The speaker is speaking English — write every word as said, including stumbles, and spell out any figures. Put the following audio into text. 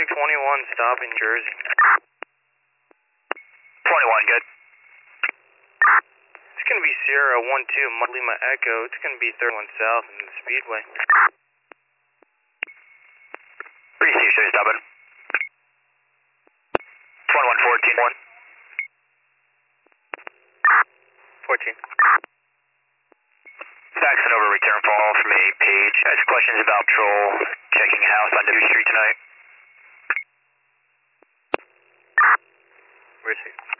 Traffic twenty-one, stopping Jersey. twenty-one, good. It's going to be Sierra one two, Lima Echo. It's going to be thirty-one South in the Speedway. Pretty safe, show you stopping. twenty-one fourteen, one. fourteen. Faxing over return call from a page. Has questions about patrol checking house on W Street tonight. Where's he?